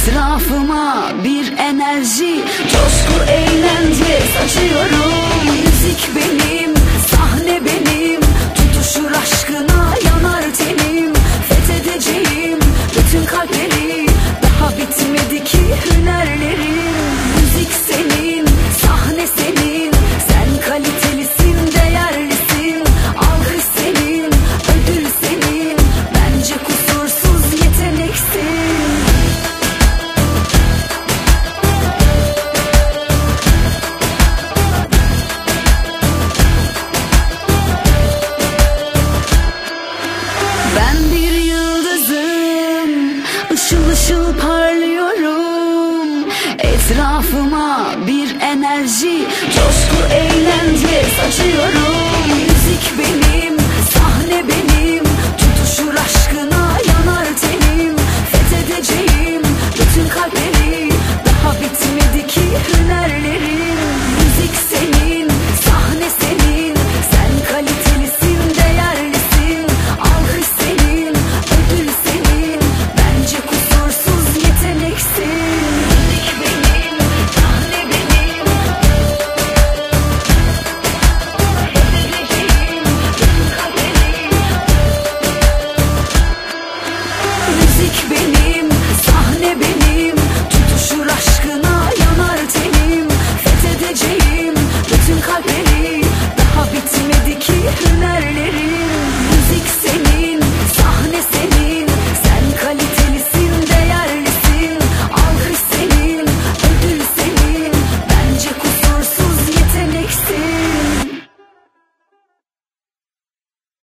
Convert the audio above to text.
Etrafıma bir enerji, coşku, eğlence saçıyorum. Müzik benim, sahne benim, tutuşur aşkına yanar tenim. Fethedeceğim bütün kalpleri, daha bitmedi ki hünerlerim. Müzik senin, sahne senin, sen kalitelisin, değerlisin. Alkış senin, ödül senin, bence kusursuz yeteneksin. Ben bir yıldızım, ışıl ışıl parlıyorum. Etrafıma bir enerji, coşku, eğlence saçıyorum. Müzik benim, sahne benim, tutuşur aşkına yanar tenim. Fethedeceğim